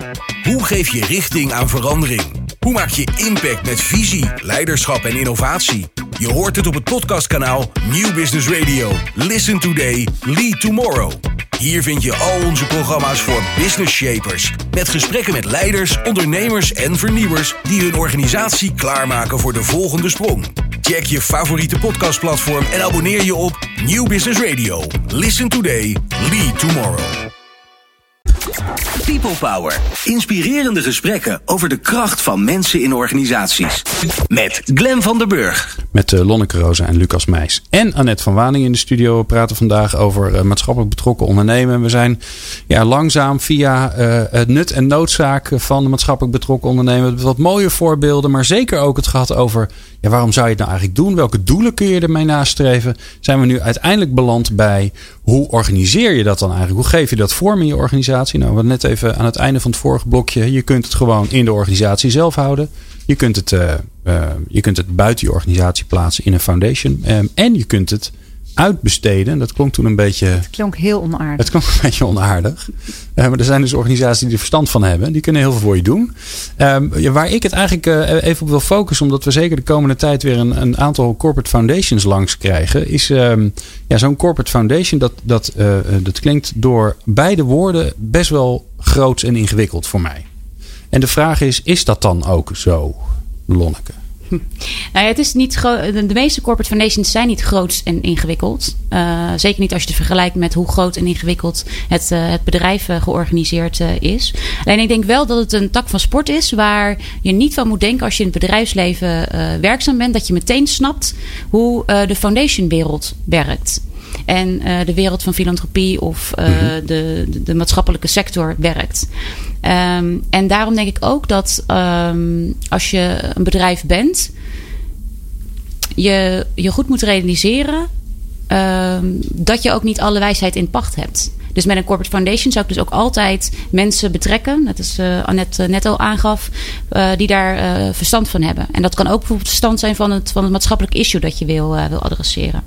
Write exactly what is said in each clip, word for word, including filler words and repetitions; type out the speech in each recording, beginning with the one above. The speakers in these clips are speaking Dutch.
Hoe geef je richting aan verandering? Hoe maak je impact met visie, leiderschap en innovatie? Je hoort het op het podcastkanaal Nieuw Business Radio. Listen today, lead tomorrow. Hier vind je al onze programma's voor business shapers. Met gesprekken met leiders, ondernemers en vernieuwers die hun organisatie klaarmaken voor de volgende sprong. Check je favoriete podcastplatform en abonneer je op Nieuw Business Radio. Listen today, lead tomorrow. People Power. Inspirerende gesprekken over de kracht van mensen in organisaties. Met Glenn van der Burg. Met uh, Lonneke Rosa en Lucas Meijs. En Annette van Waning in de studio. We praten vandaag over uh, maatschappelijk betrokken ondernemen. We zijn ja, langzaam via uh, het nut en noodzaak van maatschappelijk betrokken ondernemen. Wat mooie voorbeelden. Maar zeker ook het gehad over ja, waarom zou je het nou eigenlijk doen? Welke doelen kun je ermee nastreven? Zijn we nu uiteindelijk beland bij hoe organiseer je dat dan eigenlijk? Hoe geef je dat vorm in je organisatie? Nou, we hadden net even aan het einde van het vorige blokje. Je kunt het gewoon in de organisatie zelf houden. Je kunt het, uh, uh, je kunt het buiten je organisatie plaatsen in een foundation. Um, en je kunt het uitbesteden. Dat klonk toen een beetje... Het klonk heel onaardig. Het klonk een beetje onaardig. Uh, maar er zijn dus organisaties die er verstand van hebben. Die kunnen heel veel voor je doen. Um, ja, waar ik het eigenlijk uh, even op wil focussen. Omdat we zeker de komende tijd weer een, een aantal corporate foundations langs krijgen. Is um, ja, zo'n corporate foundation. Dat, dat, uh, dat klinkt door beide woorden best wel groots en ingewikkeld voor mij. En de vraag is, is dat dan ook zo, Lonneke? Hm. Nou ja, het is niet gro- de meeste corporate foundations zijn niet groot en ingewikkeld. Uh, zeker niet als je het vergelijkt met hoe groot en ingewikkeld het, uh, het bedrijf uh, georganiseerd uh, is. Alleen ik denk wel dat het een tak van sport is waar je niet van moet denken als je in het bedrijfsleven uh, werkzaam bent. Dat je meteen snapt hoe uh, de foundationwereld werkt. En uh, de wereld van filantropie of uh, mm-hmm. de, de, de maatschappelijke sector werkt. Um, en daarom denk ik ook dat um, als je een bedrijf bent, je je goed moet realiseren um, dat je ook niet alle wijsheid in pacht hebt. Dus met een corporate foundation zou ik dus ook altijd mensen betrekken, net als uh, Annette net al aangaf, uh, die daar uh, verstand van hebben. En dat kan ook bijvoorbeeld verstand zijn van het, van het maatschappelijk issue dat je wil, uh, wil adresseren.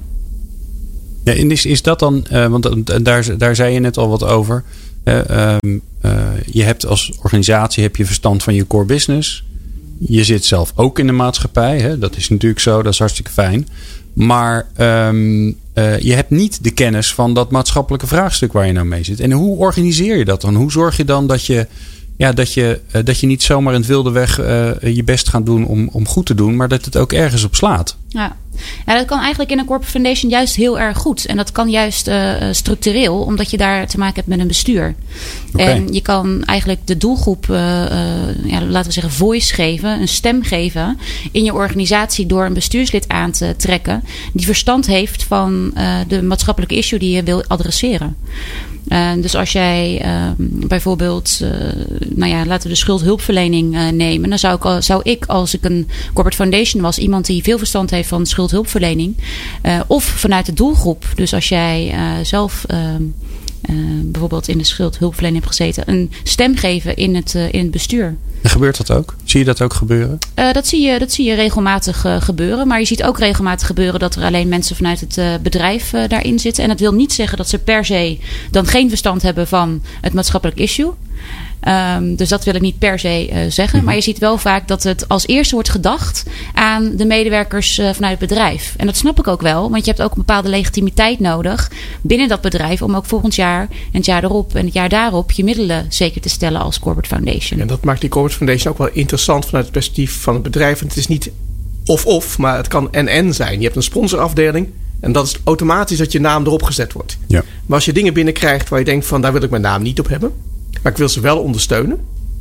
Ja, en is, is dat dan, uh, want daar, daar zei je net al wat over. Uh, um, uh, je hebt als organisatie heb je verstand van je core business. Je zit zelf ook in de maatschappij. Hè? Dat is natuurlijk zo, dat is hartstikke fijn. Maar um, uh, je hebt niet de kennis van dat maatschappelijke vraagstuk waar je nou mee zit. En hoe organiseer je dat dan? Hoe zorg je dan dat je, ja, dat je, uh, dat je niet zomaar in het wilde weg uh, je best gaat doen om, om goed te doen, maar dat het ook ergens op slaat? Ja. Ja, dat kan eigenlijk in een corporate foundation juist heel erg goed. En dat kan juist uh, structureel, omdat je daar te maken hebt met een bestuur. Okay. En je kan eigenlijk de doelgroep, uh, uh, ja, laten we zeggen, voice geven, een stem geven in je organisatie door een bestuurslid aan te trekken die verstand heeft van uh, de maatschappelijke issue die je wil adresseren. Uh, dus als jij uh, bijvoorbeeld, uh, nou ja, laten we de schuldhulpverlening uh, nemen. Dan zou ik, zou ik, als ik een corporate foundation was, iemand die veel verstand heeft van schuldhulpverlening. Uh, of vanuit de doelgroep. Dus als jij uh, zelf uh, uh, bijvoorbeeld in de schuldhulpverlening hebt gezeten, een stem geven in het, uh, in het bestuur. En gebeurt dat ook? Zie je dat ook gebeuren? Uh, dat, zie je, dat zie je regelmatig uh, gebeuren. Maar je ziet ook regelmatig gebeuren dat er alleen mensen vanuit het uh, bedrijf uh, daarin zitten. En dat wil niet zeggen dat ze per se dan geen verstand hebben van het maatschappelijk issue. Um, dus dat wil ik niet per se uh, zeggen. Mm-hmm. Maar je ziet wel vaak dat het als eerste wordt gedacht aan de medewerkers uh, vanuit het bedrijf. En dat snap ik ook wel. Want je hebt ook een bepaalde legitimiteit nodig binnen dat bedrijf om ook volgend jaar en het jaar erop en het jaar daarop je middelen zeker te stellen als corporate foundation. En dat maakt die corporate foundation ook wel interessant vanuit het perspectief van het bedrijf. Want het is niet of-of, maar het kan en-en zijn. Je hebt een sponsorafdeling. En dat is automatisch dat je naam erop gezet wordt. Ja. Maar als je dingen binnenkrijgt waar je denkt van daar wil ik mijn naam niet op hebben, maar ik wil ze wel ondersteunen,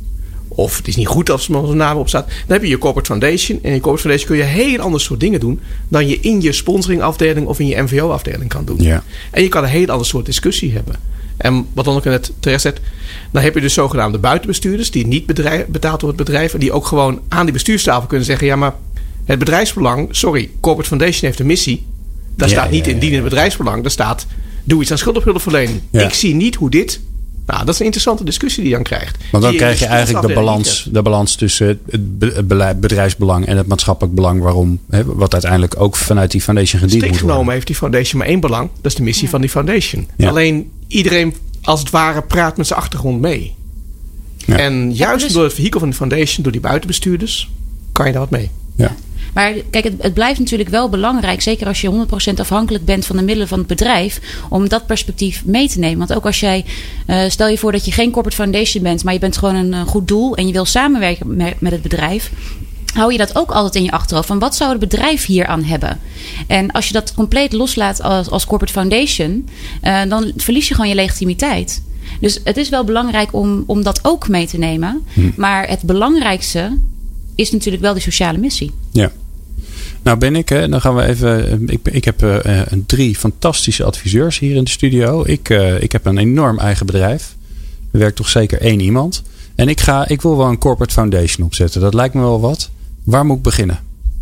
of het is niet goed als mijn naam op staat, dan heb je je corporate foundation. En in je corporate foundation kun je heel ander soort dingen doen dan je in je sponsoringafdeling of in je M V O-afdeling kan doen. Ja. En je kan een heel ander soort discussie hebben. En wat dan ook net terecht zet, dan heb je dus zogenaamde buitenbestuurders die niet bedrijf, betaald door het bedrijf en die ook gewoon aan die bestuurstafel kunnen zeggen, ja, maar het bedrijfsbelang, sorry, corporate foundation heeft een missie. Daar ja, staat niet ja, ja, in dienen het bedrijfsbelang. Daar staat, doe iets aan schuldhulpverlening. Ja. Ik zie niet hoe dit. Nou, dat is een interessante discussie die je dan krijgt. Want dan krijg je eigenlijk de balans, de balans tussen het bedrijfsbelang en het maatschappelijk belang. Waarom, hè, wat uiteindelijk ook vanuit die foundation gediend moet worden. Strikt genomen heeft die foundation maar één belang. Dat is de missie ja. van die foundation. Ja. Alleen iedereen als het ware praat met zijn achtergrond mee. Ja. En juist ja, dus... door het vehikel van de foundation, door die buitenbestuurders, kan je daar wat mee. Ja. Maar kijk, het, het blijft natuurlijk wel belangrijk, zeker als je honderd procent afhankelijk bent van de middelen van het bedrijf, om dat perspectief mee te nemen. Want ook als jij, uh, stel je voor dat je geen corporate foundation bent, maar je bent gewoon een, een goed doel en je wil samenwerken met, met het bedrijf, hou je dat ook altijd in je achterhoofd. Van wat zou het bedrijf hier aan hebben? En als je dat compleet loslaat als, als corporate foundation, uh, dan verlies je gewoon je legitimiteit. Dus het is wel belangrijk om, om dat ook mee te nemen. Hm. Maar het belangrijkste is natuurlijk wel de sociale missie. Ja. Nou ben ik, hè, dan gaan we even. Ik, ik heb uh, drie fantastische adviseurs hier in de studio. Ik, uh, ik heb een enorm eigen bedrijf. Er werkt toch zeker één iemand. En ik, ga, ik wil wel een corporate foundation opzetten. Dat lijkt me wel wat. Waar moet ik beginnen?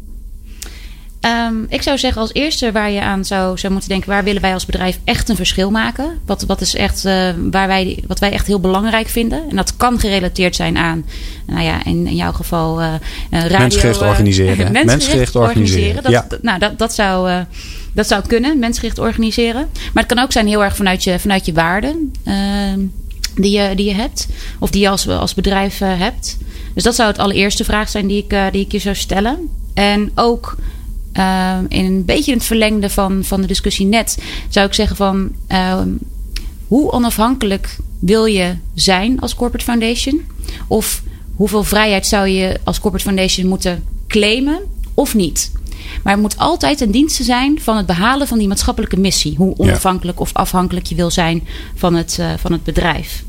Um, ik zou zeggen als eerste waar je aan zou, zou moeten denken, waar willen wij als bedrijf echt een verschil maken? Wat, wat is echt uh, waar wij, wat wij echt heel belangrijk vinden? En dat kan gerelateerd zijn aan, nou ja, in, in jouw geval uh, radio. Mensgericht uh, organiseren. Mensgericht, mensgericht organiseren. organiseren. Dat, ja. dat, nou, dat, dat, zou, uh, dat zou kunnen, mensgericht organiseren. Maar het kan ook zijn heel erg vanuit je, vanuit je waarden uh, die, je, die je hebt. Of die je als, als bedrijf uh, hebt. Dus dat zou het allereerste vraag zijn die ik, uh, die ik je zou stellen. En ook Uh, in een beetje in het verlengde van, van de discussie net zou ik zeggen van uh, hoe onafhankelijk wil je zijn als corporate foundation? Of hoeveel vrijheid zou je als corporate foundation moeten claimen of niet? Maar het moet altijd ten dienste zijn van het behalen van die maatschappelijke missie. Hoe onafhankelijk ja. of afhankelijk je wil zijn van het, uh, van het bedrijf.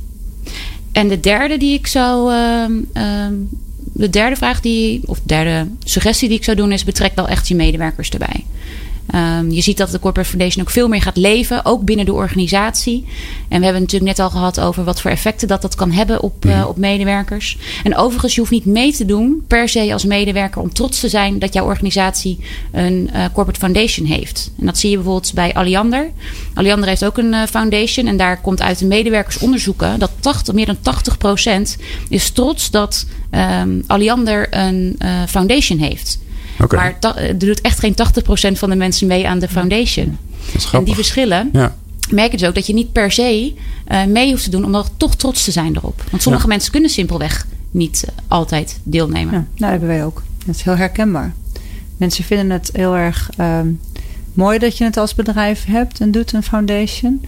En de derde die ik zou uh, uh, De derde vraag die, of de derde suggestie die ik zou doen is, betrek wel echt je medewerkers erbij. Um, je ziet dat de Corporate Foundation ook veel meer gaat leven, ook binnen de organisatie. En we hebben het natuurlijk net al gehad over wat voor effecten dat dat kan hebben op, uh, op medewerkers. En overigens, je hoeft niet mee te doen per se als medewerker om trots te zijn dat jouw organisatie een uh, Corporate Foundation heeft. En dat zie je bijvoorbeeld bij Alliander. Alliander heeft ook een uh, foundation en daar komt uit de medewerkersonderzoeken dat tachtig, meer dan tachtig procent is trots dat um, Alliander een uh, foundation heeft. Okay. Maar ta- er doet echt geen tachtig procent van de mensen mee aan de foundation. En die verschillen ja. merk je dus ook dat je niet per se uh, mee hoeft te doen om dan toch trots te zijn erop. Want sommige ja. mensen kunnen simpelweg niet uh, altijd deelnemen. Ja, nou, dat hebben wij ook. Dat is heel herkenbaar. Mensen vinden het heel erg um, mooi dat je het als bedrijf hebt en doet een foundation.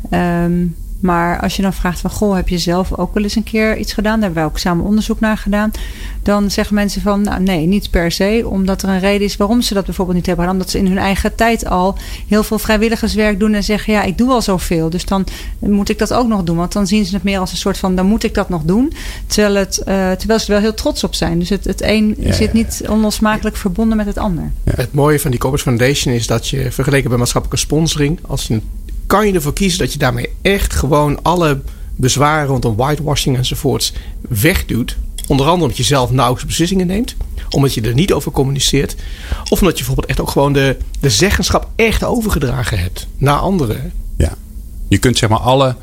Um, Maar als je dan vraagt van, goh, heb je zelf ook wel eens een keer iets gedaan? Daar hebben wij ook samen onderzoek naar gedaan. Dan zeggen mensen van, nou nee, niet per se. Omdat er een reden is waarom ze dat bijvoorbeeld niet hebben gedaan. Omdat ze in hun eigen tijd al heel veel vrijwilligerswerk doen. En zeggen, ja, ik doe al zoveel. Dus dan moet ik dat ook nog doen. Want dan zien ze het meer als een soort van, dan moet ik dat nog doen. Terwijl, het, uh, terwijl ze er wel heel trots op zijn. Dus het, het een ja, zit niet onlosmakelijk verbonden met het ander. Ja. Het mooie van die Corporate Foundation is dat je vergeleken bij maatschappelijke sponsoring, als je kan je ervoor kiezen dat je daarmee echt gewoon alle bezwaren rondom whitewashing enzovoorts wegdoet. Onder andere omdat je zelf nauwelijks beslissingen neemt. Omdat je er niet over communiceert. Of omdat je bijvoorbeeld echt ook gewoon de, de zeggenschap echt overgedragen hebt naar anderen. Ja, je kunt zeg maar alle,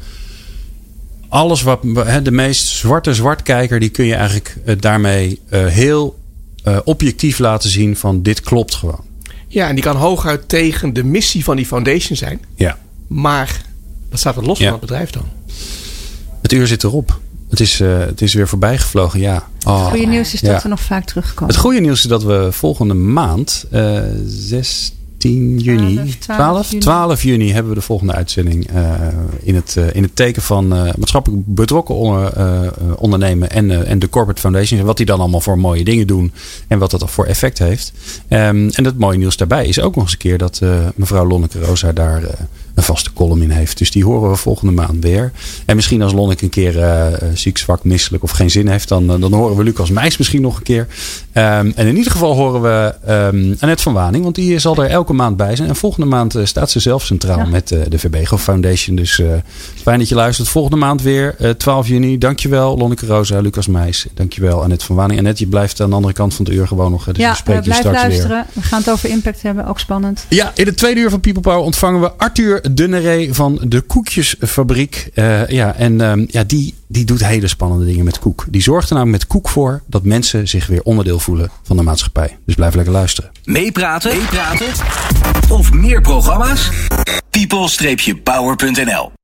alles wat de meest zwarte zwartkijker, die kun je eigenlijk uh, daarmee uh, heel uh, objectief laten zien van dit klopt gewoon. Ja, en die kan hooguit tegen de missie van die foundation zijn. Ja. Maar dat staat er los ja. van het bedrijf dan. Het uur zit erop. Het is, uh, het is weer voorbij gevlogen, ja. Oh, het goede nieuws is dat ja. we nog vaak terugkomen. Het goede nieuws is dat we volgende maand, uh, zestien juni, twaalf, twaalf juni hebben we de volgende uitzending uh, in, het, uh, in het teken van uh, maatschappelijk betrokken onder, uh, ondernemen en, uh, en de Corporate Foundation. En wat die dan allemaal voor mooie dingen doen en wat dat voor effect heeft. Um, en het mooie nieuws daarbij is ook nog eens een keer dat uh, mevrouw Lonneke Rosa daar uh, een vaste column in heeft. Dus die horen we volgende maand weer. En misschien als Lonneke een keer uh, ziek, zwak, misselijk of geen zin heeft, dan, uh, dan horen we Lucas Meijs misschien nog een keer. Um, en in ieder geval horen we um, Annette van Waning, want die zal er elke maand bij zijn. En volgende maand uh, staat ze zelf centraal ja. met uh, de Verbego Foundation. Dus uh, fijn dat je luistert. Volgende maand weer, uh, twaalf juni. Dankjewel Lonneke Rosa, Lucas Meijs. Dankjewel Annette van Waning. Annette, je blijft aan de andere kant van het uur gewoon nog. Dus ja, we spreken je straks luisteren. weer. We gaan het over impact hebben, ook spannend. Ja, in het tweede uur van People Power ontvangen we Arthur de Neré van de Koekjesfabriek. Uh, ja, en um, ja, die, die doet hele spannende dingen met koek. Die zorgt er namelijk met koek voor dat mensen zich weer onderdeel voelen van de maatschappij. Dus blijf lekker luisteren. Meepraten, meepraten of meer programma's? people dash power punt n l